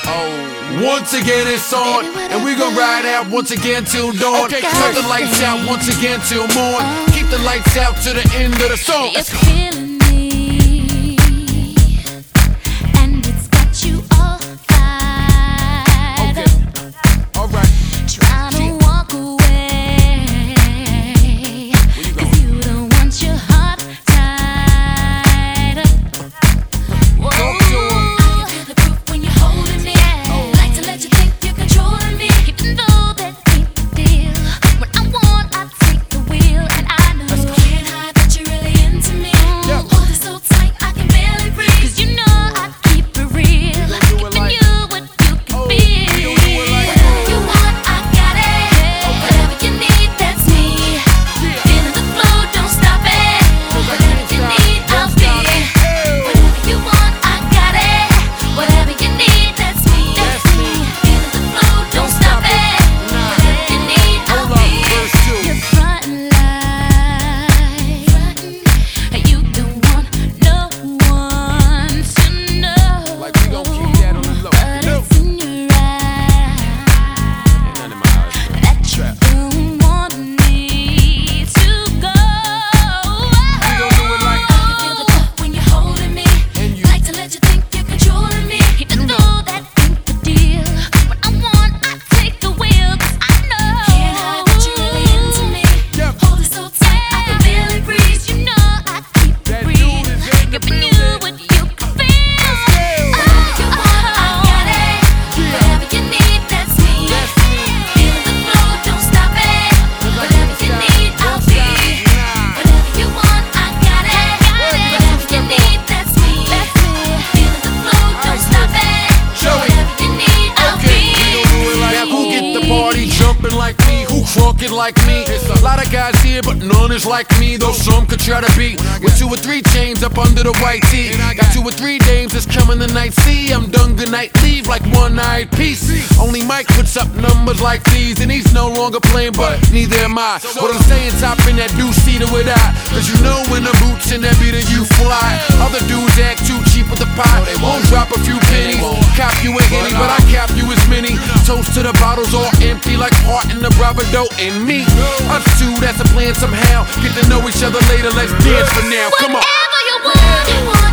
Once again it's on, and we gon' ride out once again till dawn. Okay, turn the lights out once again till morn. Keep the lights out to the end of the song. It's killing me, and it's got you all fired up. Alright. Trying to walk away, 'cause you don't want your heart tied up. Whoa. I can feel the proof when you're holding me. Like to let you think you're controlling me, even though that ain't the deal. When I want, I take the wheel, and I know can't hide that you're really into me. Hold it so tight, I can barely breathe, 'cause you know I keep it real, giving you what you can feel. Whatever you want, I got it. Whatever you need, that's me. Feeling the flow, don't stop it. Whatever you need, I'll be. Whatever you want, I got it. Whatever you need, that's me. Feeling the flow, don't stop it. Whatever you need, I'll be. You're frontin' like you don't want no one to know. Like we gon' keep that on the low. But it's in your eyes that you don't want me to go. We gon' do it like I can feel the touch when you're holding me. And you. Like to let you think you're controlling me, even though that ain't the deal. When I want, I take the wheel, 'cause I know can't hide that you're really into me. Hold it so tight, I can barely breathe. You know I keep it That real, dude is in the giving you building. what you can feel. Whatever you want, I got it. Whatever you need, that's me. Feeling the flow, don't stop it. Whatever you need, I'll be. Whatever you want, I got it. Whatever you need, that's me. Feeling the flow, don't stop it. Joey. Whatever you need, I'll be. Now who get the party jumping like me? Who crunkin' like me? A lot of guys here, but none is like me. Though some could try to be with 2 or 3 chains up under the white tee. Got 2 or 3 dames that's coming tonight. See, I'm done, good night, leave like one-eyed piece. Only Mike puts up numbers like these, and he's no longer playing, but neither am I. What I'm saying, top in that deuce-seater with I. 'Cause you know when the boots in that beater, you fly. Other dudes act too cheap with the pie. They won't drop a few pennies. Cop you a Henny, but I cap you as many. Toast to the bottles all empty like Hart and the Bravado and me. Us two, that's a plan somehow. Get to know each other later, let's dance for now. Come on. Whatever you want,